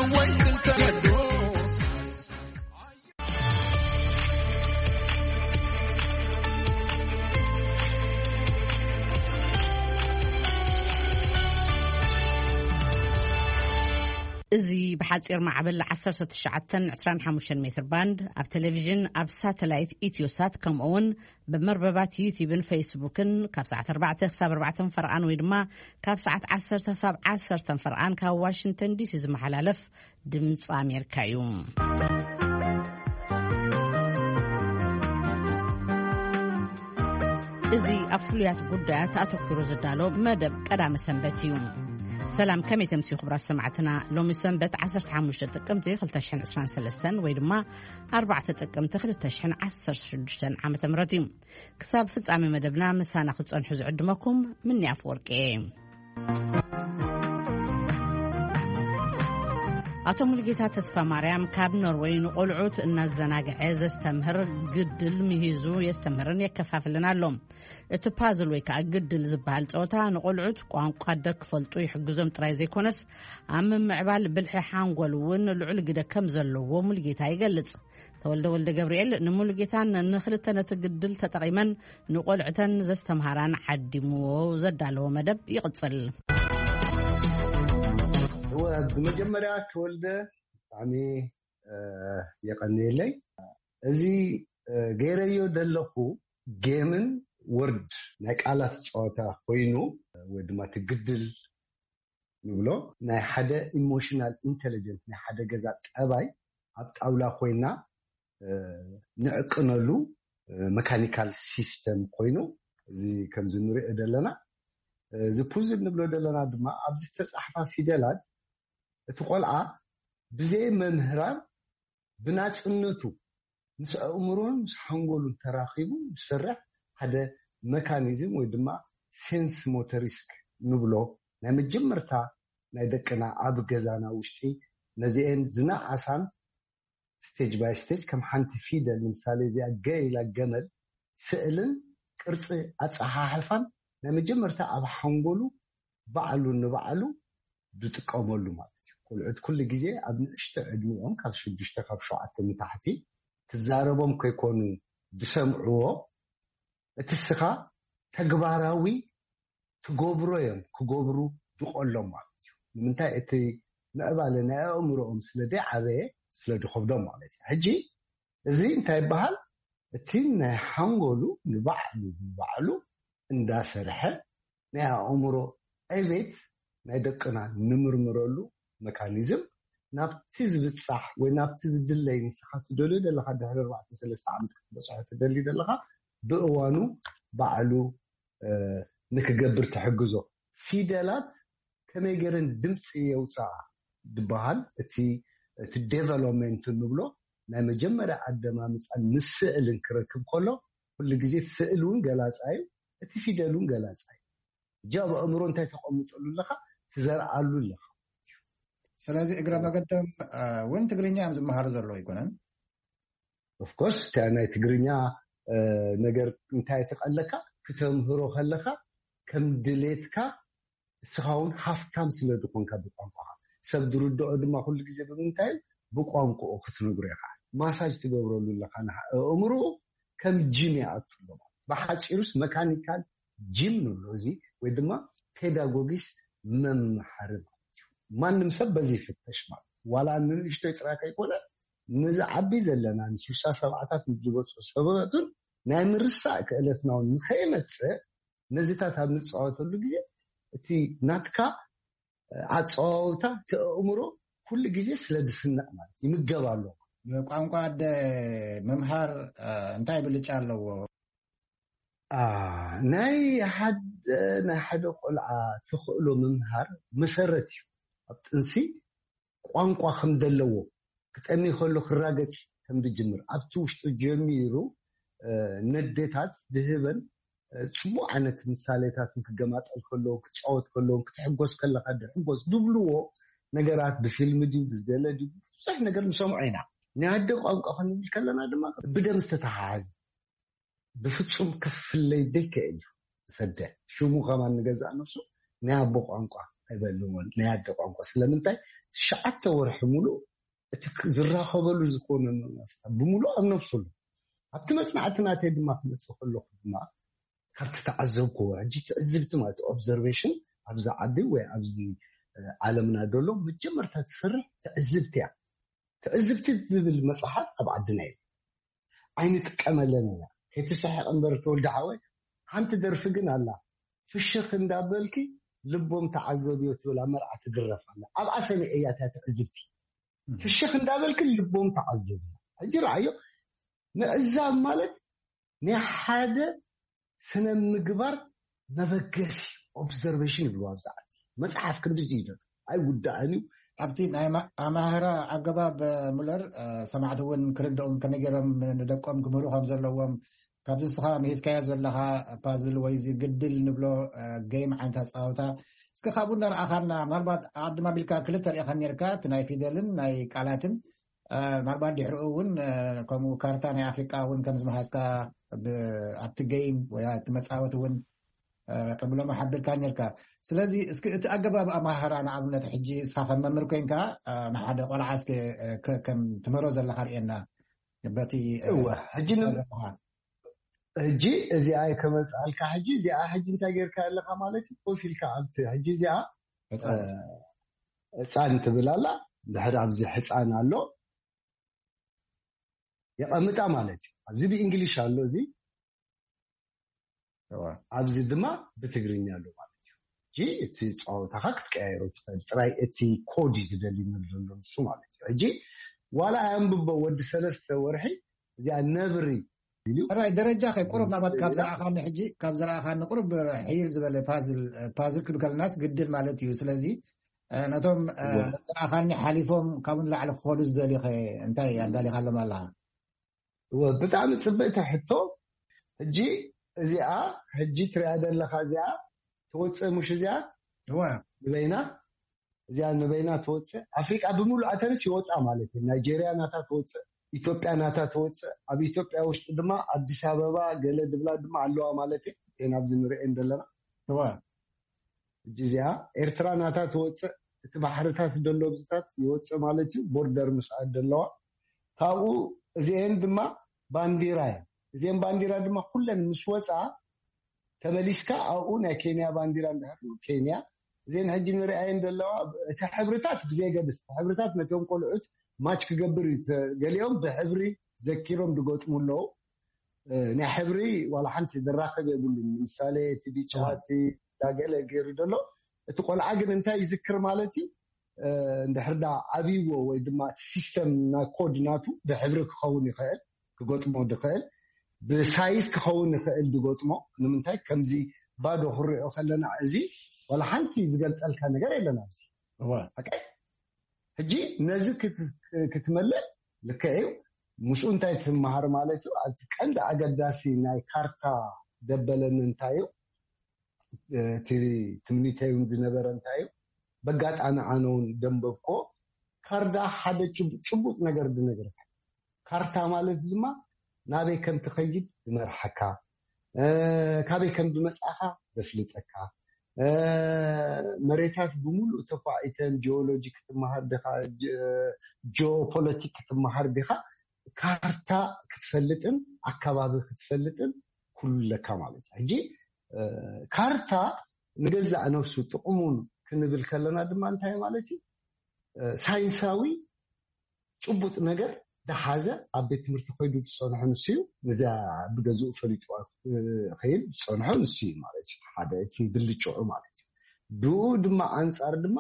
إزي بحصير معبل 1925 متر باند أب تلفزيون أب ساتلايت إيتيوسات كم أون بمرببات يوتيوب فيسبوكن كاب ساعة 4 فرقان ويدما كاب ساعة 10 فرقان كا واشنطن دي سي زمحلالف دمص أمريكا يوم إزي أفليات قدات أتوكيرو زدالو مدب قدام سنبت يوم سلام كم يتمسي خبر سمعتنا لو سنبت 15 تقمتي 2023 ويدما 4 تقمتي 2016 عام تمرتي كساب فصامي مدبنا مسانا خصن حز عدمكم مني افورقي أتو ملقيتا تسفى مريم كاب نروين قلعوت إن الزناقع يستمر قدل مهيزو يستمرن يكفافلنا اللوم اتو بازل ويكا قدل زبال توتا نقلعوت قوان قادك فلطو يحقزهم ترايزي كونس أمم معبال بالحي حانقولون العلق كم زلو ملقيتا يقلت تولد جبريل نملقيتا نخلتنا تقدل تتقيما نقلعتن زستمهران عدمو زدالو مدب يقتصل هو بمجمرات ولده عمي يقني لي ازي غيريو دلخو جيمن ورد نقالات صوتا خوينو ودما تقدل نقولو ناي حدا ايموشنال انتليجنت ناي حدا غزا طباي ابطاولا خوينا نعقنلو ميكانيكال سيستم خوينو زي كم زنوري ادلنا زي بوزيت نبلو دلنا دما ابزي تصحفا فيدلات تقولع بزي ممهران بناصنتو مس امرون حنقولو تراخيبو سرح هذا ميكانيزم ويدما سنس موتوريسك نبلو ناي مجمرتا ناي دقنا اب غزانا وشتي نزيين زنا عسان ستيج باي ستيج كم حنت فيدل مثالي زي اجيلا جمل سئلن قرص اصحاحفان ناي مجمرتا اب حنقولو بعلو نبعلو بتقاملو ማለት كل جزء أبن اشتعدوهم كاف شدشت كاف شعات متحتي تزاربهم كيكونوا بسمعوه تسخا تجبراوي تجبروهم كجبرو تقولهم من تأتي نقبلنا أمرهم سلدي عبي سلدي خبضهم عليه هجي زين تايبهال تين حنقولوا نبعلو نداسرحه نه أمره أبيت نيدقنا نمرمرلو ميكانيزم نابتيز بتصح ونابتيز دلي مسحات دولي دلها حد 4 عام بصحه دلي دلها بأوانو بعلو نكجبر تحجزو فيدلات كما يجرن دمسي يوصا دبهال تي ديفلوبمنت نبلو لا مجمره عدما مسال مسئل كركب كله كل جزء تسئلون جلاصاي تي فيدلون جلاصاي جاب امرو انت تقومطلو لخا تزرعلو لخا سلازي اقرا بقدم وين تقرينيا مزمهر زلو يكونن اوف كورس تاعنا تقرينيا نجر انتي تقلكا كتمهرو خلخا كم دليتكا سخاون حفتام سلدكونكا بقانقا سبدردو دما كل جزء بمنتاي بقانقو ختنغريخا ماساج تغبرلو لخا امرو كم جيمي اتلو بحاجيروس ميكانيكال جيم نولوزي ودما بيداغوجيس ممحرب ማንም ሰብ በዚህ ፍተሽ ማለት ዋላ ንንሽቶ ይጥራካ ይቆለ ንዝዓቢ ዘለና ንሱሳ ሰብዓታት ንዝጎጽ ሰበቱን ናይ ምርሳ ከእለትናው ንኸይመጽ ነዚታት ኣብ ንጽዋተሉ ግዜ እቲ ናትካ አጽዋውታ ተእምሮ ሁሉ ግዜ ስለድስና ማለት ይምገባሉ ቋንቋ መምሃር እንታይ ብልጫለው ናይ ሓደ ቆልዓ ተኽእሎ መምሃር መሰረት أبتنسي قانقوا خمدلو كتأمي خلو خراجت كم بجمر أبتوش تجميرو نديتات ذهبا شو عنت مثاليات كجماعات الكلو كتشوت كلو كتحجوز كلا قدر حجوز دبلوه نجارات بفيلم دي بزدلة دي صح نجار نسمعينا نهدي قانقوا خلنا نتكلم هذا ما بدأ مستتحاز بفتشم كف اللي ديك إلو صدق شو مو كمان نجزع نفسه نهبو قانقوا ኣይበልዎን ናይ ኣደ ቋንቋ ስለምንታይ ሸዓተ ወርሒ ሙሉእ እቲ ዝራኸበሉ ዝኾነ ብምሉእ ኣብ ነፍሱ ኣብቲ መፅናዕቲ ናተይ ድማ ክመፅእ ከለኹ ድማ ካብቲ ተዓዘብክዎ ሕጂ ትዕዝብቲ ማለት ኦብዘርቬሽን ኣብዛ ዓዲ ወይ ኣብዚ ዓለምና ደሎ መጀመርታ ትሰርሕ ትዕዝብቲ እያ ትዕዝብቲ ዝብል መፅሓፍ ኣብ ዓድና እዩ ኣይንጥቀመለን እያ ከይትስሕቕ እምበር ተወልዲ ሓወይ ሓንቲ ደርፊ ግን ኣላ ፍሽኽ እንዳበልኪ ልቦም ተዓዘብዮ ትብል ኣብ መርዓ ትግረፍ ኣላ ኣብኣ ሰሚዐ እያ እታ ትዕዝብቲ ፍሽኽ እንዳበልኪ ልቦም ተዓዘብዮ ሕጂ ረኣዮ ምዕዛብ ማለት ናይ ሓደ ስነ ምግባር መበገሲ ኦብዘርቬሽን ይብሉ ኣብዛ ዓዲ መፅሓፍ ክንድዚ እዩ ኣይውዳእን እዩ ኣብቲ ናይ ኣማህራ ኣገባብ ሙለር ሰማዕቲ እውን ክርድኦም ከመይ ገይሮም ንደቆም ክምህሩ ከም ዘለዎም ካብዚ ንስኻ ምሂዝካዮ ዘለካ ፓዝል ወይ ግድል ንብሎ ጌም ዓንታ ፀወታ እስኪ ካብኡ እናረኣኻና ምናልባት ኣድማ ቢልካ ክልተ ሪኢኻ ነርካ እቲ ናይ ፊደልን ናይ ቃላትን ምናልባት ድሕሪኡ እውን ከምኡ ካርታ ናይ ኣፍሪቃ እውን ከም ዝመሃዝካ ኣብቲ ጌም ወይ ኣብቲ መፃወቲ እውን ቅብሎም ሓቢርካ ነርካ ስለዚ እስኪ እቲ ኣገባብ ኣማህራ ንኣብነት ሕጂ እስኻ ከም መምህር ኮይንካ ንሓደ ቆልዓ እስኪ ከም ትምህሮ ዘለካ ርኤና በቲ ሕጂ እዚኣ ከመፅኣልካ ሕጂ እዚኣ ሕጂ እንታይ ጌርካ ኣለካ ማለት እዩ ኮፍ ኢልካ ኣብቲ ሕጂ እዚኣ ህፃን ትብል ኣላ ድሕሪ ኣብዚ ህፃን ኣሎ የቐምጣ ማለት እዩ ኣብዚ ብእንግሊሽ ኣሎ እዚ ኣብዚ ድማ ብትግርኛ ኣሎ ማለት እዩ ሕጂ እቲ ፀወታካ ክትቀያየሮ ትኽእል ጥራይ እቲ ኮድ ዝደሊ ንብሎ ንሱ ማለት እዩ ሕጂ ዋላ ኣንብቦ ወዲ 3 ወርሒ እዚኣ ነብሪ راي درجة خي قرب نبات كاب زرع خان حجي كاب زرع خان قرب حيل زبالة بازل كل الناس قدر مالتيو سلازي نتوم زرع خان حليفهم كابون لعل خالص دالي خي انتهي دالي خلو مالها وبتعمل سبقت حتى حجي زيا حجي ترياد لها زيا توصل مش زيا هو بينا زيا نبينا توصل افريقيا بمولو اتنس يوصل مالتي نيجيريا ناتا توصل ኢትዮጵያ ናታ ተወፅእ ኣብ ኢትዮጵያ ውሽጢ ድማ አዲስ አበባ ገለ ድብላ ድማ ኣለዋ ማለት እዩ ናብዚ ንሪኦ እንደለና ተዋ ጂዚያ ኤርትራ ናታ ተወፅእ እቲ ባሕርታት ደሎ ብዝታት ይወፅእ ማለት እዩ ቦርደር ምስዓድ ደለዋ ካብኡ እዚአን ድማ ባንዲራ እዚአን ባንዲራ ድማ ኩለን ምስ ወፃ ተመሊስካ ኣብኡ ናይ ኬንያ ባንዲራ እንዳሕሩ ኬንያ እዚአን ሕጂ ንሪኦ እንደለዋ እቲ ሕብርታት ብዘይገድስ ሕብርታት ነቶም ቆልዑት ማች ክገብር ገሊኦም ብሕብሪ ዘኪሮም ድገጥሙሎ ናይ ሕብሪ ዋላ ሓንቲ ዝራኸብ የብሉ ምሳሌ እቲ ቢጫ እቲ ዳገለ ገይሩ ደሎ እቲ ቆልዓ ግን እንታይ ይዝክር ማለት እዩ እንድሕርዳ ዓብይዎ ወይ ድማ ሲስተም ናይ ኮድ ናቱ ብሕብሪ ክኸውን ይኽእል ክገጥሞ ድኽእል ብሳይዝ ክኸውን ይኽእል ድገጥሞ ንምንታይ ከምዚ ባዶ ክሪኦ ከለና እዚ ዋላ ሓንቲ ዝገልፀልካ ነገር የለና እዚ ሕጂ ነዚ ክትመልእ ልክዕዩ ምስኡ እንታይ ትመሃር ማለት እዩ ኣብቲ ቀንዲ ኣገዳሲ ናይ ካርታ ደበለን እንታይ እዩ እቲ ትምኒተዩን ዝነበረ እንታይ እዩ በጋጣሚ ኣነ እውን ደንበብኮ ካርዳ ሓደ ጭቡጥ ነገር ድነገርካ ካርታ ማለት ድማ ናበይ ከም ትኸይድ ዝመርሐካ ካበይ ከም ዝመፅእኻ ዘፍልጠካ መሬታት ብምሉእ ተኳዒተን ጂኦሎጂ ክትመሃር ዲኻ ጂኦፖለቲክ ክትመሃር ዲኻ ካርታ ክትፈልጥን ኣከባቢ ክትፈልጥን ኩለካ ማለት እዩ ሕጂ ካርታ ንገዛእ ነፍሱ ጥቕሙን ክንብል ከለና ድማ እንታይ ማለት እዩ ሳይንሳዊ ጭቡጥ ነገር ዝሓዘ ኣብ ቤት ትምህርቲ ኮይዱ ዝፀንሑ ንሱ እዩ ነዚ ብገዝኡ ፈሊጡ ኸይድ ዝፀንሑ ንሱ እዩ ማለት እዩ ሓደ እቲ ብልጭዑ ማለት እዩ ብኡ ድማ ኣንፃር ድማ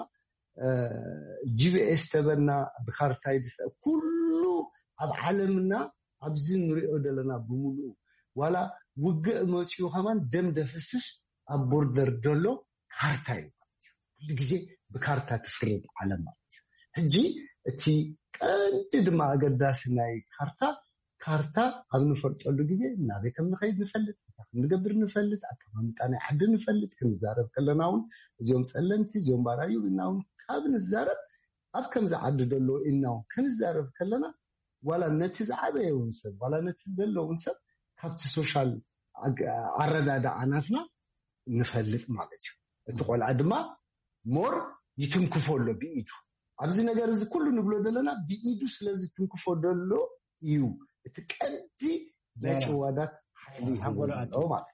ጂፒኤስ ተበና ብካርታ ይድስ ኩሉ ኣብ ዓለምና ኣብዚ ንሪኦ ዘለና ብምሉእ ዋላ ውግእ መፅኡ ከማን ደም ደፍስስ ኣብ ቦርደር ደሎ ካርታ እዩ ማለት እዩ ኩሉ ግዜ ብካርታ ትፍርድ ዓለም ማለት እዩ ሕጂ እቲ ቀንዲ ድማ ኣገዳሲ ናይ ካርታ ኣብ ንፈልጠሉ ግዜ ናበይ ከም ንኸይድ ንፈልጥ ንገብር ንፈልጥ ኣቀማምጣ ናይ ዓዲ ንፈልጥ ክንዛረብ ከለና እውን እዚኦም ፀለምቲ እዚኦም ባራዩ ኢና እውን ካብ ንዛረብ ኣብ ከምዚ ዓዲ ደሎ ኢና ክንዛረብ ከለና ዋላ ነቲ ዝዓበየ እውን ሰብ ዋላ ነቲ ዘሎ እውን ሰብ ካብቲ ሶሻል ኣረዳድኣ ናትና ንፈልጥ ማለት እዩ እቲ ቆልዓ ድማ ሞር ይትንክፈሎ ቢኢዱ ኣብዚ ነገር እዚ ኩሉ ንብሎ ዘለና ቢኢዱ ስለዚ ትንክፈሎ እዩ እቲ ቀንዲ ዘጭዋዳት ሓይሊ ይሃንጎሎ ማለት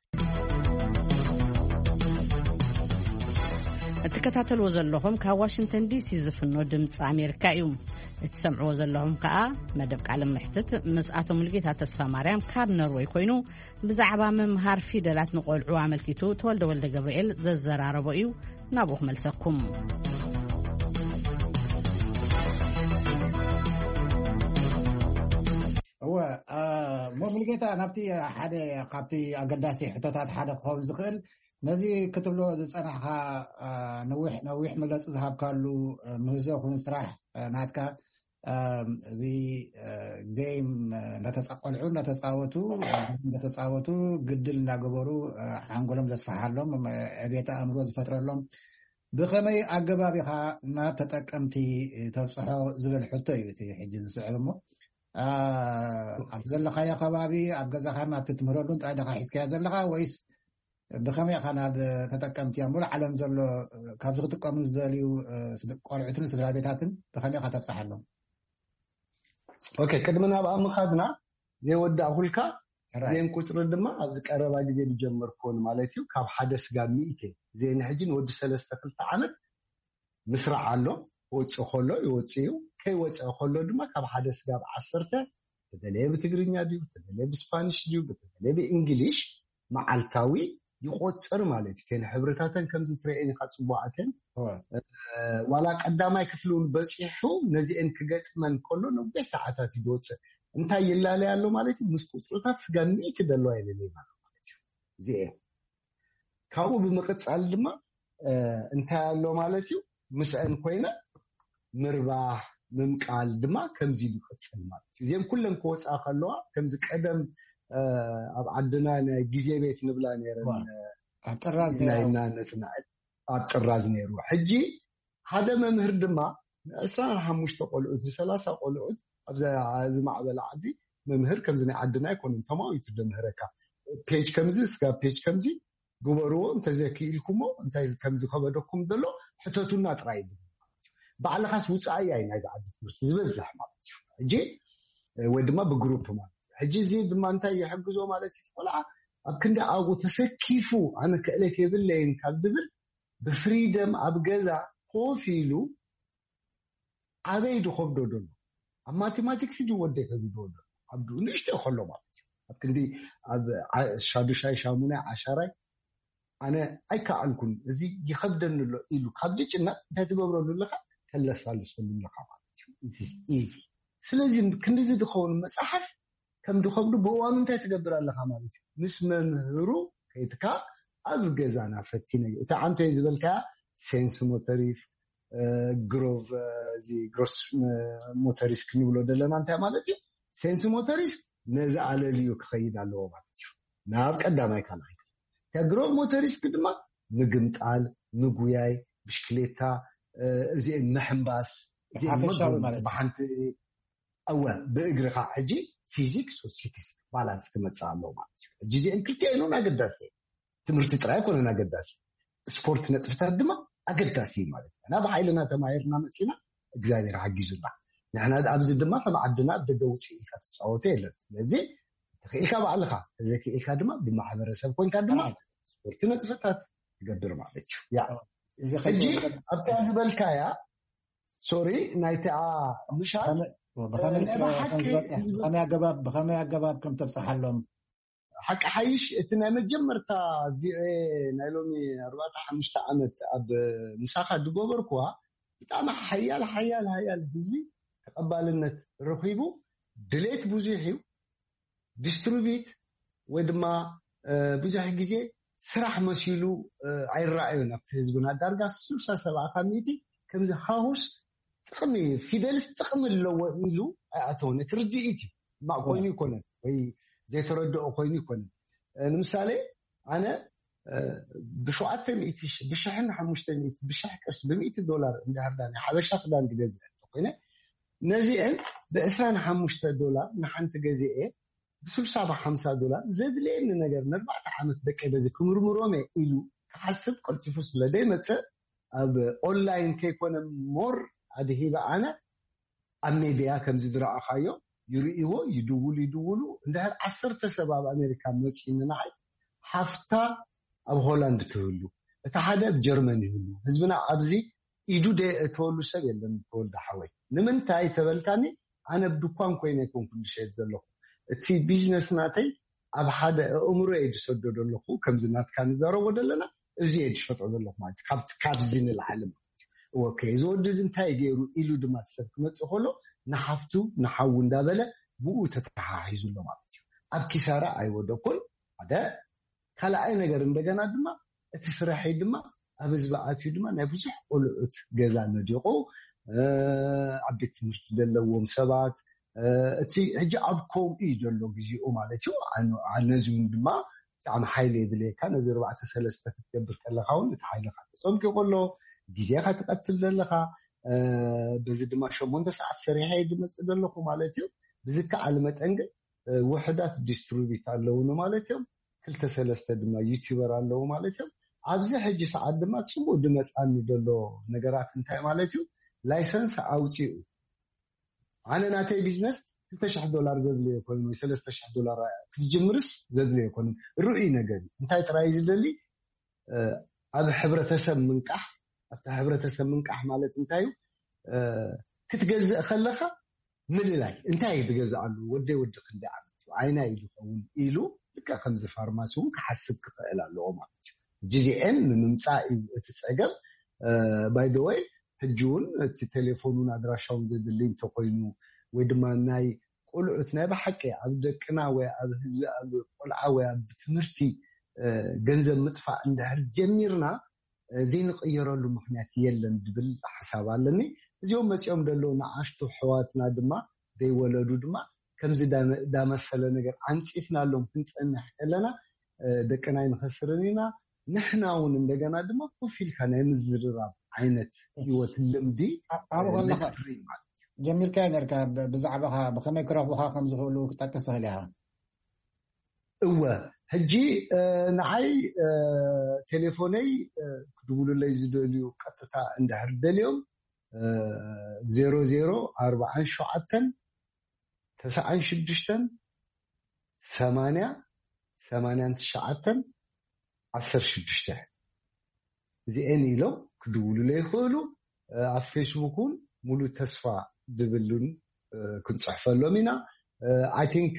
እትከታተልዎ ዘለኹም ካብ ዋሽንግተን ዲሲ ዝፍኖ ድምፂ ኣሜሪካ እዩ እትሰምዕዎ ዘለኹም ከዓ መደብ ቃለ ምሕትት ምስ ኣቶ ሙልጌታ ተስፋ ማርያም ካብ ኖርዌይ ኮይኑ ብዛዕባ ምምሃር ፊደላት ንቆልዑ ኣመልኪቱ ተወልደ ወልደ ገብርኤል ዘዘራረቦ እዩ ናብኡ ክመልሰኩም ሙልጌታ ናብቲ ሓደ ካብቲ ኣገዳሲ ሕቶታት ሓደ ክኸውን ዝኽእል ነዚ ክትብሎ ዝፀናሕካ ነዊሕ መግለፂ ዝሃብካሉ ምህዞ ኩን ስራሕ ናትካ እዚ ጌም እንዳተቆልዑ እንዳተፃወቱ ግድል እንዳገበሩ ሓንጎሎም ዘስፋሓሎም ዕቤት ኣእምሮ ዝፈጥረሎም ብኸመይ ኣገባብ ኢኻ ናብ ተጠቀምቲ ተብፅሖ ዝብል ሕቶ እዩ እቲ ሕጂ ዝስዕብ እሞ ኣብ ዘለኻዮ ከባቢ ኣብ ገዛኻ ናብቲ ትምህረሉን ጥራይ ዲኻ ሒዝካዮ ዘለኻ ወይስ ብኸመይ ኢኻ ናብ ተጠቀምቲ ሙሉእ ዓለም ዘሎ ካብዚ ክጥቀሙ ዝደልዩ ቆልዑትን ስድራ ቤታትን ብኸመይ ኢኻ ተብፅሓሎም ኦኬ ቅድሚ ናብ ምኻድና ዘይወዳእ ኩልካ ዜን ቁፅሪ ድማ ኣብዚ ቀረባ ግዜ ዝጀመር ኮን ማለት እዩ ካብ ሓደ ስጋብ 100 ዜን ሕጂን ወዲ 3-2 ዓመት ምስራዕ ኣሎ ወፅእ ከሎ ይወፅእ እዩ ከይወፅእ ከሎ ድማ ካብ ሓደ ስጋብ 10 በተለይ ብትግርኛ ድዩ በተለይ ብስፓኒሽ ድዩ በተለይ ብእንግሊሽ መዓልታዊ ይቆፅር ማለት ከን ሕብረታተን ከምዚ ትረአኒ ካጽዋዓተን ዋላ ቀዳማይ ክፍሉን በጽሑ ነዚአን ክገጥመን ከሎ ነው ሰዓታት ይወፅእ እንታይ ይላል ያለው ማለት ምስ ቁጽርታት ስጋም 100 ደሎ አይደለም ማለት እዩ ዜ ካው በመቀጻል ድማ እንታይ ያለው ማለት እዩ ምስአን ኮይነ ምርባህ ምምቃል ድማ ከምዚ ይቀጽል ማለት እዩ ዜም ኩለን ከወጻ ከለዋ ከምዚ ቀደም ኣብ ዓድና ግዜ ቤት ንብላ ነይረን ኣጥራዝ ነይሩ ሕጂ ሓደ መምህር ድማ 25 ቆልዑት 30 ቆልዑት ኣብዚ ማዕበል ዓዲ መምህር ከምዚ ናይ ዓድና ይኮነን ተማዊት ደምህረካ ፔጅ ከምዚ ስጋ ፔጅ ከምዚ ግበርዎ እንተዘኪኢልኩሞ እንታይ ከምዚ ከበደኩም ዘሎ ሕተቱና ጥራይ ባዕልኻስ ውፃኢ ኣይ ናይ ዓዲ ትምህርቲ ዝበዝሕ ማለት እዩ ሕጂ ወይ ድማ ብግሩፕ ማለት ሕጂ እዚ ድማ እንታይ ይሕግዞ ማለት እዩ ቆልዓ ኣብ ክንዲ ኣጉ ተሰኪፉ ኣነ ክእለት የብለይን ካብ ዝብል ብፍሪደም ኣብ ገዛ ኮፊሉ ኣበይ ድኸብዶ ደሎ ኣብ ማቴማቲክስ ይወደ ከብዶ ደሎ ኣብ ንሽተ ከሎ ማለት እዩ ኣብ ክንዲ ኣብ ሻዱሻይ ሻሙና ዓሻራይ ኣነ ኣይከኣልኩን እዚ ይኸብደን ኣሎ ኢሉ ካብዚ ጭና እንታይ ትገብረሉ ለኻ ተለሳልሰሉ ለኻ ማለት እዩ ኢዚ ስለዚ ክንዲ ዝኸውን መጽሓፍ ከም ድኸብዱ በዋኑ እንታይ ትገብር ኣለኻ ማለት እዩ ምስ መምህሩ ከይትካ ኣብ ገዛና ፈቲነ እዩ እቲ ዓንተ ዝበልካ ሴንስ ሞተሪፍ ግሮቭ እዚ ግሮስ ሞተሪስ ክንብሎ ዘለና እንታይ ማለት እዩ ሴንስ ሞተሪስ ነዛ ኣለልዩ ክኸይድ ኣለዎ ማለት እዩ ናብ ቀዳማይ ካልኣይ ግሮቭ ሞተሪስ ድማ ምግምጣል ምጉያይ ብሽክሌታ እዚ ምሕምባስ በሓንቲ ኣወ ብእግርኻ ሕጂ ፊዚክስ ወሲክስ ባላንስ ክመጽእ ኣለዎ ማለት እዩ ሕጂ እዚአን ክልቲአን ኣገዳሲ ትምህርቲ ጥራይ ኮነን ኣገዳሲ ስፖርት ነጥፍታት ድማ ኣገዳሲ ማለት እዩ ናብ ሓይልና ተማሂርና መጺና እግዚአብሔር ሓጊዙና ንሕና ኣብዚ ድማ ተማዓድና ደገውፂ ኢልካ ትጻወቱ የለን ስለዚ ተኽኢልካ ባዕልኻ ተዘኪኢልካ ድማ ብማሕበረሰብ ኮንካ ድማ ስፖርት ነጥፍታት ትገብር ማለት እዩ ያ ሕጂ ኣብታ ዝበልካያ ሶሪ ናይታ ምሻል بخمي أجابات كم تبصحلهم حق حيش اتنا مجمرتا نايلومي 4-5 عامت اب مساخه دغبركوا بتاع حيال بزي تقبالነት رخيبو دليت بوزيحيو ديستريبيوت ودما بزح ጊዜ ስራሕ መስሉ አይራአዩና ህዝብና ዳርጋ 67 ካሚቲ ከምዚ ሃውስ ጥቅሚ ፊደልስ ጥቅሚ ለዎ ኢሉ ኣቶነ ትርጂኢቲ ማቆኒ ይኮነ ወይ ዘይተረድኦ ኮይኑ ይኮነ ለምሳሌ ኣነ ب700 بشحن 500 بشح قرش ب$100 እንዳርዳኒ ሓበሻ ክዳን ገዝእ ኮይነ ነዚአን ب$25 ንሓንቲ ገዝኤ ب$50 ዘድለየኒ ነገር ን4 ዓመት ደቀ በዚ ክምርምሮም ኢሉ ሓስብ ቆልጢፉ ስለደይ መፀ اب اونلاين كيكون مور ادهيبه انا اميديا كم زدرا اخايو يريو يدولوا اندهر 10 سباب امريكا مصيننا حفتا اب هولاند تهلو اتا حدا بجرمني هلو حزبنا ابزي ايدو دي تولو سب يلن تولد حوي نمنتاي تبلتاني انا بدكان كوينه كون كل شيء زلو تي بيزنس ناتي اب حدا عمره يسدد له كم زنات كان زارو ودلنا ازي يشفطوا له ማለት ካብዝን العالم اوكي زودز انتاي غيرو ኢሉ ድማ ሰብ ክመጽእ ሆሎ ንሓፍቱ ንሓው እንዳበለ ብኡ ተተሓሒዙ له ማለት እዩ ኣብ ኪሳራ አይወደኩን አደ ካልኣይ ነገር እንደገና ድማ እቲ ስራሕይ ድማ ኣብ ዝባኣትዩ ድማ ናይ ብዙሕ ቆልዑት ገዛ ነዲቆ ዓበይቲ ትምህርቲ ዘለዎም ሰባት እቲ ሕጂ ኣብኮም ይደሎ ግዜኡ ማለት እዩ ኣነዚውን ድማ ጣም ሓይለ ይብለካ ነዚ 4-3 ክትገብር ከለኻውን እቲ ሓይለካ ጾምክ ይቆሎ ግዜኻ ተቀትል ዘለኻ በዚ ድማ 8 ሰዓት ሰሪሐ ይድመጽ ዘለኹ ማለት እዩ ብዝከኣል መጠን ግን ውሕዳት ዲስትሪቢዩት ኣለው ማለት እዩ 2-3 ድማ ዩቲዩበር ኣለው ማለት እዩ ኣብዚ ሕጂ ሰዓት ድማ ጽቡቕ ድመጻኒ ደሎ ነገራት እንታይ ማለት እዩ ላይሰንስ ኣውጪኡ አነ ናተይ ቢዝነስ $2,000 ዘድልዮ ኮይኑ $3,000 ክትጅምርስ ዘድልዮ ኮይኑ ሩኢ ነገር እንታይ ጥራይ ዝደሊ ኣብ ሕብረተሰብ ምንቃሕ ኣብታ ሕብረተሰብ ምንቃሕ ማለት እንታይ ክትገዝእ ከለኻ ምልላይ እንታይ ትገዝኣሉ ወደይ ክንደ ዓመት አይና ይልኸውን ኢሉ ልካ ከምዚ ፋርማሲው ክሓስብ ክኽእል ኣለዎ ማለት እዩ ጂዚኤን ንምምጻእ እቲ ፀገም ባይ ዘ ወይ ሕጂውን እቲ ቴሌፎኑን ኣድራሻውን ዘድሊ እንተኮይኑ ወይ ድማ ናይ ቆልዑት ናይ በሓቂ ኣብ ደቅና ወይ ኣብ ህዝቢ ኣብ ቆልዓ ወይ ኣብ ትምህርቲ ገንዘብ ምጥፋእ እንድሕር ጀሚርና ዘይንቅየረሉ ምክንያት የለን ድብል ሓሳብ ኣለኒ እዚኦም መጽኦም ደሎ ንኣሽቱ ሕዋትና ድማ ዘይወለዱ ድማ ከምዚ ዳመሰለ ነገር አንጽፍናሎም ክንጸንሕ ከለና ደቅናይ ንኸስርኒና ንሕናውን እንደገና ድማ ኮፊልካ ናይ ምዝርራብ ዓይነት ህይወት ልምዲ ኣብ ወላሂ جميل كاينر بزعبها بخمي كرهبها خمس غلو كتاكس عليها هجي نعي تليفوني كتقولوا لي زدوليو قطتا عند حد اليوم 00 شعتن 96 8 9 16 زين لو كتقولوا لي خلو على فيسبوكون مولو تسفا دبلون كنت صحفلو مينا I think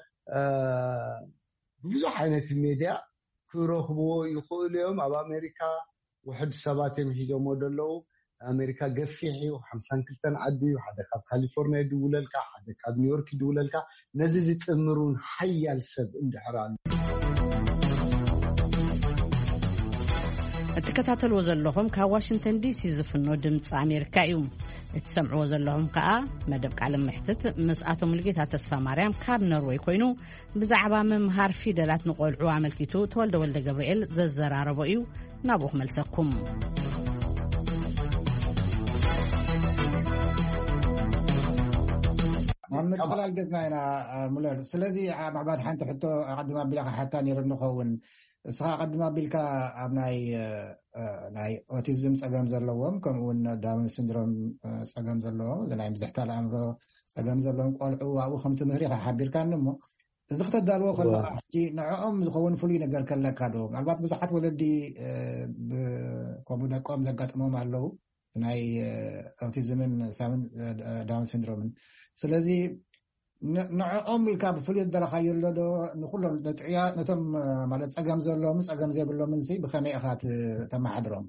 بزح عينة الميديا كروخبو يقول اليوم أبا أمريكا واحد سبات يمحيزو مودلو أمريكا قفيحي وحمسان كلتان عدي وحدا كاب كاليفورنيا دولالكا حدا كاب نيويورك دولالكا نزيزي تأمرون حيا السب اندحران تكتاتلو زلهم كواشنطن دي سي زفنو دمص امريكا يوم تسمعوا زلهم كا مدبق على محتت مساتهم لقيتها تسفى مريم كاب نروي كوينو بزعبا ممهار فيدلات نقولعو عملكيتو تولد ولد جبريل ززراربو يو نابوخ ملسكم محمد خلال قزنا هنا مولر سلازي مع بعد حانت حتى قد ما بلاغ حتى نيرنو خون سخا قد ما بلكا ابناي ناي اوتيزم صقام زلوهم كمون داون سيندروم صقام زلوهم زناي مزحت الامر صقام زلوهم قلعو او خمت مهري حبيركا نمو زخت دالو خلا حجي نعم زخون فلي نغير كلكادو معلومات بصحت ولدي بكومودا قوم زغاطمو مالو ناي اوتيزمن سامن داون سيندروم سلازي نعم الكاب فليت دلخاي لدو نخلهم دطعيا نتم ማለት ጸጋም ዘለዎም ጸጋም ዘይብሎም እንሲ بخمي اخات ተማحድሮም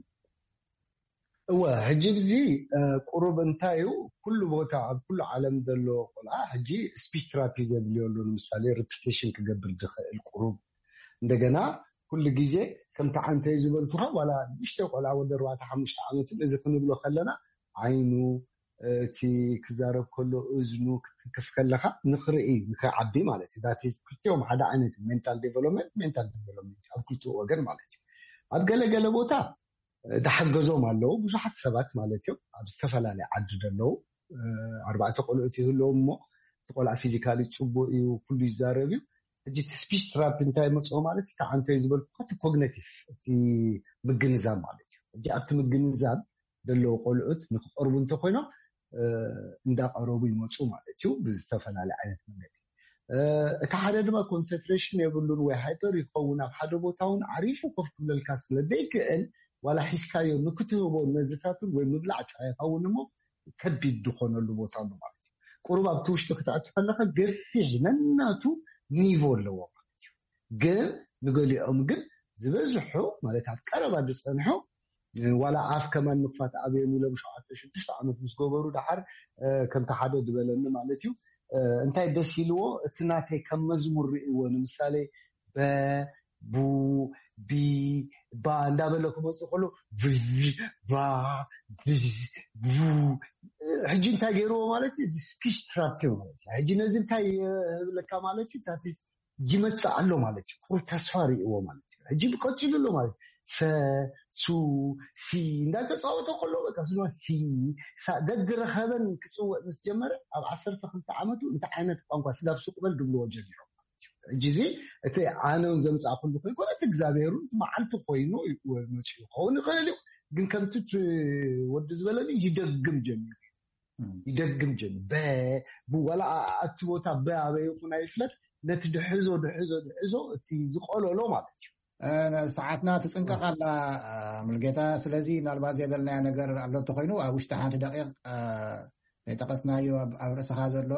ሕጂ ቁሩብ እንታዩ ኩሉ ቦታ ኣብ ኩሉ ዓለም ዘሎ ቆልዓ ሕጂ ስፒች ቴራፒ ዘድልየሉ ምሳሌ ሪፒቴሽን ክገብር ዝኽእል ቁሩብ እንደገና ኩሉ ግዜ ከምታ ዓንተ ዝበልኩኻ ዋላ ንሽተ ቆልዓ ወደ 4-5 ዓመት እዚ ክንብሎ ከለና ዓይኑ እቲ ክዛረብ ከሎ እዝኑ ክትከፍ ከለኻ ንኽርኢ ንኽዓቢ ማለት እዩ ዛት ክልቲኦም ሓደ ዓይነት ሜንታል ዴቨሎፕመንት ኣብ ክልቲኡ ወገን ማለት እዩ ኣብ ገለገለ ቦታ ተሓገዞም ኣለዉ ብዙሓት ሰባት ማለት እዩ ኣብ ዝተፈላለየ ዓዲ ዘለዉ 4 ቆልዑት ይህልዎም እሞ እቲ ቆልዓ ፊዚካሊ ፅቡቅ እዩ ኩሉ ይዛረብ እዩ ሕጂ እቲ ስፒች ቴራፒ እንታይ መፅኦ ማለት እቲ ዓንተ ዝበልኩ እቲ ኮግኒቲቭ እቲ ምግንዛብ ማለት እዩ جاءت مجنزاب دلو قلعت نقرب انت خوينا እንዳ ቀረቡ ይመጹ ማለት ነው ብዝተፈላለ አይነት መንገድ እታሓደ ድማ ኮንሰንትሬሽን የብሉን ወይ ሃይፐር ይኸውን ኣብ ሓደ ቦታውን ዓሪፉ ኮፍ ክብለልካ ስለደይክእል ዋላ ሒስካዮ ንክትህቦ ነዝታቱን ወይ ምብላዕ ይኸውን እሞ ከቢድ ድኾነሉ ቦታ ነው ማለት ነው ቁሩብ ኣብቲ ውሽጢ ክትኣቱ ከለካ ገፊሕ ነናቱ ኒቮ ኣለዎ ማለት ነው ግን ንገሊኦም ግን ዝበዝሑ ማለት ኣብ ቀረባ ዝፀንሑ ولا عاف كمان مكفات أبي ولا مش عارف شو عملت مش جوبرو ده حر كم تحدد دبلنا مالتيو أنت يدسيلو تناتي كم مزمور ونمثالي ب بو بي با ندابلكم مسخلو با بو هجين تاجرو مالتي سبيش تراكيو مالتي هجين نزل تاي لك مالتي تاتيس جمت تعلم مالتي كل تصفاري هو مالتي هجين بقتشي له مالتي س سو سي እንዳልተ ጻወተ ከሎ በቃ ስለ ሲ ደግረ ኸበን ክጽወት ዝጀመረ ኣብ 12 ዓመቱ እንተ ዓይነት ቋንቋ ስላፍ ሱቅ በል ድብሎ ወጀሪሮ ጂዚ እቲ ኣነውን ዘምጻ ኩሉ ኮይኑ እግዚአብሔሩ ማዓልቱ ኮይኑ ወመጪ ሆነ ኸሊ ግን ከምት ወድ ዝበለኒ ይደግም ጀሚር በወላ አትቦታ በአበይ ኹና ይፍለት ለትድሕዞ እቲ ዝቆሎሎ ማለት እዩ ساعتنا تسنقق على ملقيتا سلازي نالباز يبلنا نجر على تخينو أو اشتحان دقيق يتقصنا يو أبرس هذا له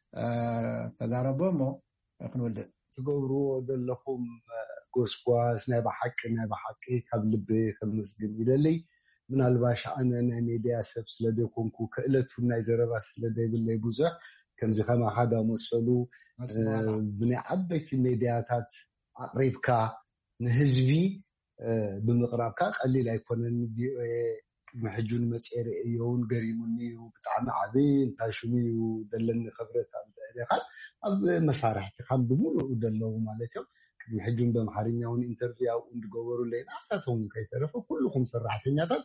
تزاربه مو خنود تقولوا دلهم قصواس نبى حكي قبل بخمس جنيه لي من الباش أنا ميديا سبس لديكم كقلة في النيزر بس لدي باللي بوزع كم زي خما حدا مسلو بني عبيت الميدياتات قريبك نهزبي بمقرابك قليل يكونن محجون مسير يون قريمني وبتعامل عبين تاشمي ودلن خبرت عن اب مسارح تخم بمولو ودلو مالتهم محجون بمحارينيا ون انترفيو وندغورو لين اساسهم كيترفو كلكم سراحتنياتات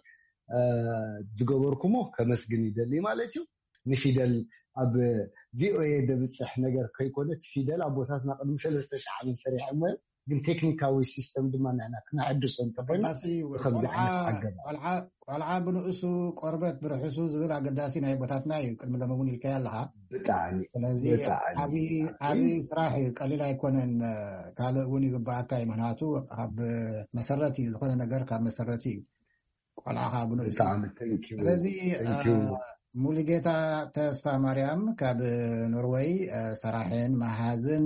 دغوركمو كمسجن يدلي مالتهم نفيدل اب في او اي دبصح ነገር ከይኮነት ፊደል አቦታትና ቀድም 3000 ዓመት ሰሪሕ እመል ግን ቴክኒካዊ ሲስተም ድማ ንዕና ክናዕድሶ እንተበልና ከምዚ ዓይነት ቆልዓ ብንእሱ ቆርበት ብርሕሱ ዝብል ኣገዳሲ ናይ ቦታትና እዩ ቅድሚ ለመውን ኢልከያ ኣለኻ ብጣዕሚ ስለዚ ዓብዪ ስራሕ እዩ ቀሊል ኣይኮነን ካልእ እውን ይግባኣካ እዩ ምክንያቱ ኣብ መሰረቲ ዝኾነ ነገር ካብ መሰረቲ እዩ ቆልዓኻ ብንእሱ ስለዚ ሙሉጌታ ተስፋ ማርያም ካብ ኖርዌይ ሰራሕን ማሃዝን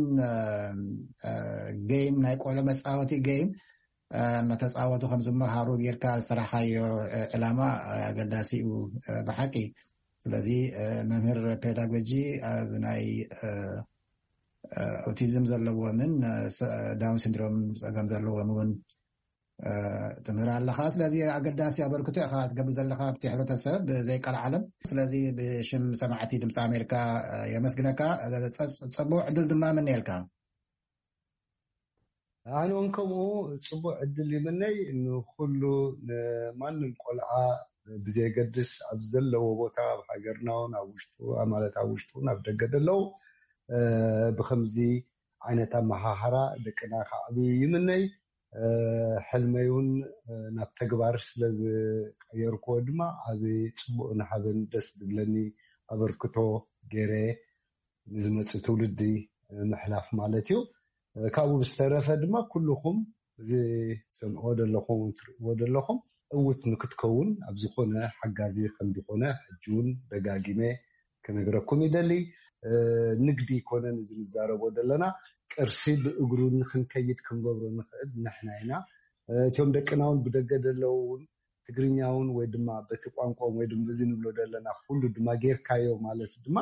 ጌም ናይ ቆሎ መጻወቲ ጌም እናተጻወቱ ከም ዝመሃሩ ጌርካ ስራሓዮ ዕላማ ኣገዳሲኡ ብሓቂ ስለዚ መምህር ፔዳጎጂ ኣብ ናይ ኦቲዝም ዘለዎምን ዳውን ሲንድሮም ፀገም ዘለዎም እውን تمر على خاص لذي أقداسي أبركتو أخذت قبل ذلك بتي حلو تسبب زي قال عالم لذي بشم سمعتي دمس أمريكا يمسكنك تصبوا عدل دما من يلكام أنا أنكم تصبوا عدل مني إنه كله ما نقول بزي قدس أبزل لو بوتا بحجرنا ونعوشتو عملت عوشتو نبدأ قدلو بخمزي عينة محاحرة دكنا خابي مني حلميون نبتكبر سلز يركود ما هذه تبغى نحبن دس بلني أبركتو جري نزمت تولدي محلاف مالتيو كابو بسترفة دما كلهم زي سن أودر لهم قوت نكتكون أبزقنا حجازي خلدقنا حجون دقاقمة كنقرأكم يدلي نقدي كنا نزل الزارب ودلنا كرسي بأجرون خنكيد كنجبرون نخد نحنا هنا تيوم دكناون بدقد اللون تجرينياون ويدما بتقوانقوم ويدم بزين بلودلنا كله دما غير كايو مالت دما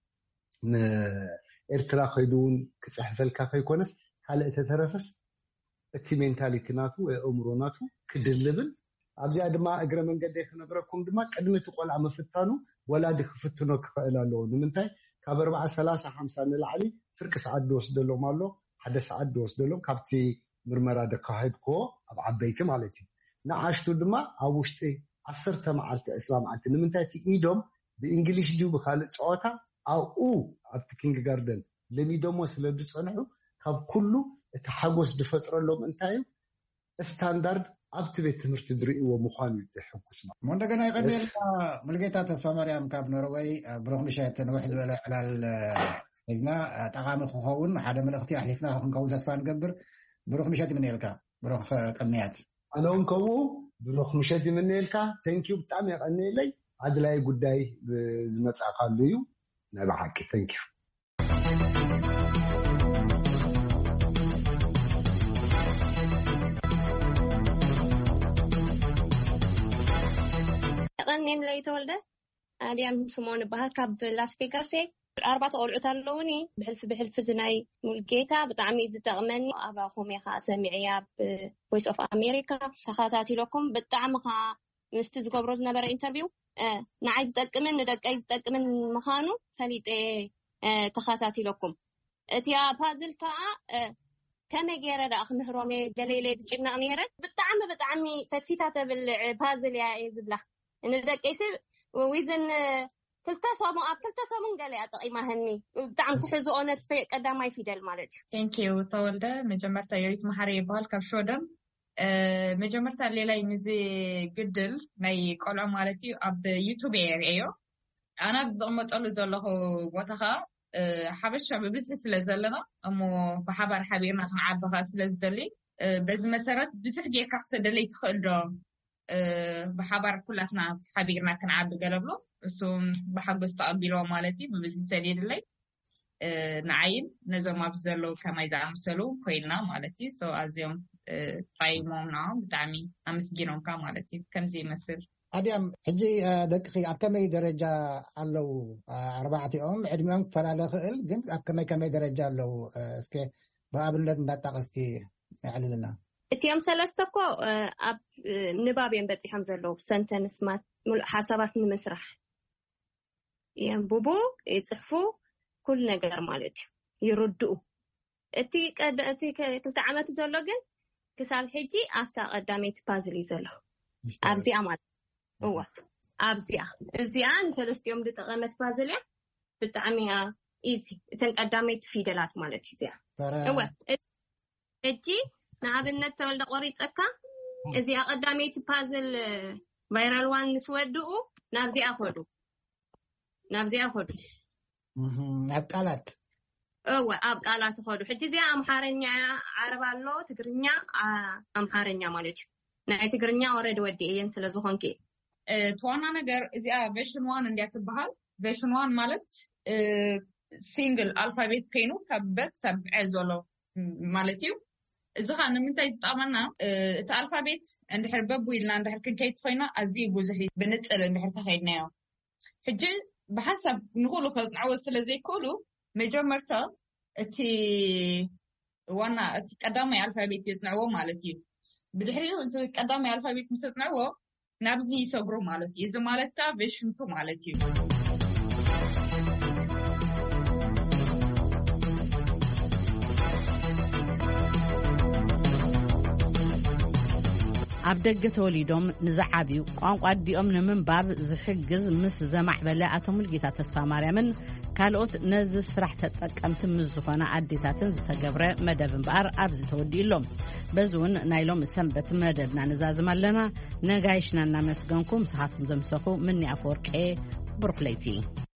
إرترا خيدون كسحفل كافي كونس هلا تترفس التي مينتاليتي ناتو أمروناتو كدلبل أبزي دما أجر من قد يخنقركم دما قدمة تقول عم فتانو ولا دخفتنو كفايلا لون منتاي كابر مع 3-5 العلي فرق ساعات دوس دلو مالو حدا ساعات دوس دلو كابتي مرمرا دكاهدكو عبيتي مالتي نعاشتو دما اوشتي 10 معرت اسلام عت نمنتاي ايدوم بانجليش ديو بخالد صوتا او ابت كينج جاردن لمي دمو سلد صنعو كاب كله تحغوس دفطرلهم انتايو ستاندرد ኣብቲ ቤት ትምህርቲ ዝርእይዎ ምዃኑ ይሕጉስ ማለት ሞ እንደገና ይቀድል ሙልጌታ ተስፋ ማርያም ካብ ኖርዌይ ብሩኽ ምሸት ንውሕ ዝበለ ዕላል ሒዝና ጠቃሚ ክኸውን ሓደ መልእኽቲ ኣሕሊፍና ክንከውን ተስፋ ንገብር ብሩኽ ምሸት ይምንኤልካ ብሩኽ ቅንያት ኣነ እውን ከምኡ ብሩኽ ምሸት ይምንኤልካ ተንኪዩ ብጣዕሚ የቀኒየለይ ኣድላይ ጉዳይ ዝመጻእካሉ እዩ ናይ ብሓቂ ተንኪዩ ቀኒን ላይ ተወልደ ኣድያም ስሞን በሃል ካብ ላስ ቬጋስ 4 ቆልዑት ኣለውኒ ብሕልፊ ዝናይ ሙልጌታ ብጣዕሚ ዝጠቕመኒ ኣባኹም ኢኻ ሰሚዕያ ቮይስ ኦፍ ኣሜሪካ ተኸታቲለኩም ብጣዕሚ ኻ ምስቲ ዝገብሮ ዝነበረ ኢንተርቪው ንዓይ ዝጠቅምን ንደቀይ ዝጠቅምን ምዃኑ ፈሊጠ ተኸታቲለኩም እቲያ ፓዝል ከዓ ከመይ ገይረ ዳ ክምህሮም ገሌለ ዝጭናቕ ነይረ ብጣዕሚ ፈትፊታ ተብልዕ ፓዝል ያ ዝብላ ንደቀይስ ወይዘን ክልተ ሰሙን ገለ ኣጠቂማህኒ ብጣዕሚ ትሕዝኦነት ቀዳማይ ፊደል ማለት ቴንኪዩ ተወልደ መጀመርታ የሪት መሓሪ ይበሃል ካብ ሾደም መጀመርታ ሌላይ ምዚ ግድል ናይ ቆልዑ ማለት እዩ ኣብ ዩቱብ የርእዮ ኣና ብዝቕመጠሉ ዘለኹ ቦታ ከዓ ሓበሻ ብብዝሒ ስለ ዘለና እሞ ብሓባር ሓቢርና ክንዓብኻ ስለ ዝደሊ በዚ መሰረት ብዙሕ ጌርካ ክሰደለይ ትኽእል ዶ بحبار كلاتنا حبيرنا كان عبد قلبلو سو بحب استقبلوا مالتي ببزي سديد لي نعين نزو ما بزلو كما يزعم سلو كوينا مالتي سو ازيوم طيمونا بتعمي امسجينهم كمالتي كم زي مثل أديم حجي دقيقي أبكمي درجة على 4 يوم عدمهم فلا خيل جنب أبكمي درجة لو اسكي بقابلنا نتاقسكي على لنا اتيام سلستكو اب نبابين بصيحم زلو سنتنس ما حسابات نمسرح ينبوبو يصحفو كل ነገር ማለት ይርድኡ እቲ ክልተ ዓመት ዘሎ ግን ክሳብ ሕጂ ኣፍታ ቀዳሜት ፓዝል ይዘሎ ኣብዚኣ ማለት እዋ ኣብዚኣ እዚኣ ንሰለስቲኦም ድጠቐመት ፓዝል ያ ብጣዕሚ ኢዚ እተን ቀዳሜት ፊደላት ማለት እዚኣ እዋ ሕጂ ንኣብነት ተወልደ ቆሪፀካ እዚኣ ቀዳሜት ፓዝል ቫይራል ዋን ንስወድኡ ናብዚኣ ኸዱ ኣብ ቃላት ኣብ ቃላት ኸዱ ሕጂ እዚኣ ኣምሓርኛ ዓረብ ኣሎ ትግርኛ ኣምሓርኛ ማለት እዩ ናይ ትግርኛ ኦሬዲ ወዲእየን ስለዝኾንኪ ተዋና ነገር እዚኣ ቨርሽን 1 እንዲያ ትበሃል ቨርሽን 1 ማለት ሲንግል አልፋቤት ኮይኑ ከበት ሰብዕ ዘሎ ማለት እዩ إذا كان من تايز طبعاً الألفابيت عند حرب ويلنا عند حركة كيت خينا أزي بوزحي بنتسأل عند حركة خينا حجي بحسب نقوله خلاص نعوض سلزي كله مجمرته تي وانا تي قدامي ألفابيت يصنعوه مالتي بدحريه إذا قدامي ألفابيت مصنعوه نبزي يسقرو مالتي إذا مالته بيشنتو مالتي ኣብ ደገ ተወሊዶም ንዝዓብዩ ቋንቋ ዲኦም ንምንባብ ዝሕግዝ ምስ ዘማዕበለ ኣቶ ሙልጌታ ተስፋ ማርያምን ካልኦት ነዚ ስራሕ ተጠቀምቲ ምስ ዝኾነ ኣዴታትን ዝተገብረ መደብ እምበኣር ኣብዚ ተወዲኡሎም በዝውን ናይሎም ሰንበት መደብና ንዛዝም ኣለና ነጋይሽና እናመስገንኩም ስሓትኩም ዘምሰኹ ምኒ ኣፈወርቄ ብሩኽ ለይቲ